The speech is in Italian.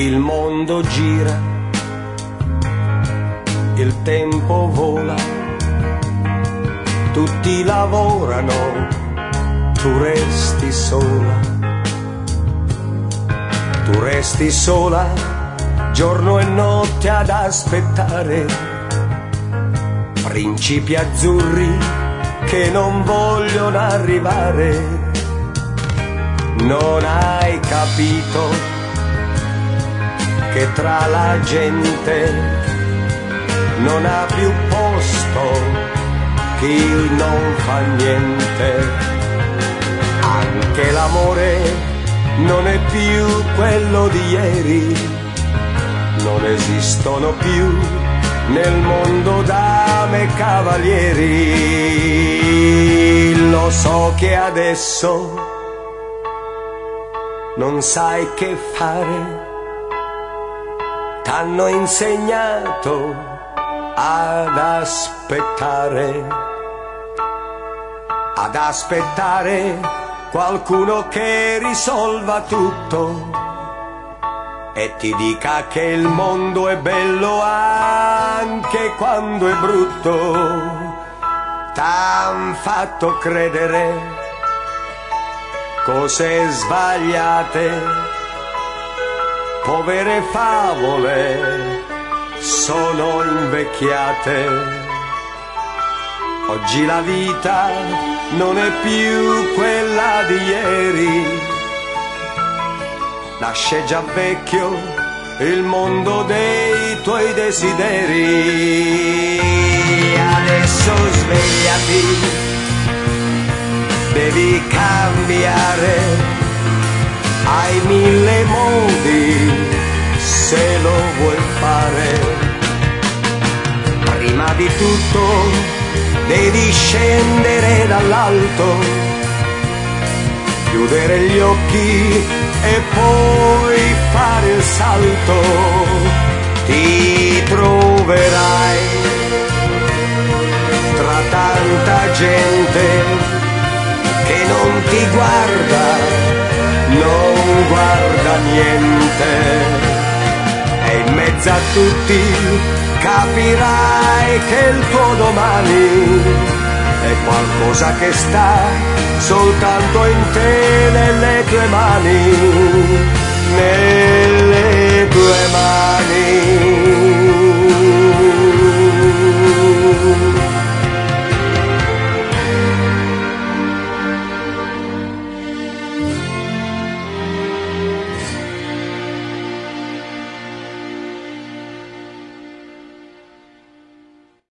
il mondo gira, il tempo vola, tutti lavorano, tu resti sola. Tu resti sola, giorno e notte ad aspettare principi azzurri che non vogliono arrivare. Non hai capito che tra la gente non ha più posto chi non fa niente. Anche l'amore non è più quello di ieri, non esistono più nel mondo dame e cavalieri. Lo so che adesso non sai che fare, t'hanno insegnato ad aspettare qualcuno che risolva tutto e ti dica che il mondo è bello anche quando è brutto. T'han fatto credere cose sbagliate, povere favole sono invecchiate. Oggi la vita non è più quella di ieri, nasce già vecchio il mondo dei tuoi desideri. Adesso svegliati, devi cambiare, hai 1000 modi se lo vuoi fare. Prima di tutto devi scendere dall'alto, chiudere gli occhi e poi fare il salto. Ti troverai tra tanta gente che non ti guarda, non guarda niente. E in mezzo a tutti capirai che il tuo domani è qualcosa che sta soltanto in te, nelle tue mani, nelle tue mani.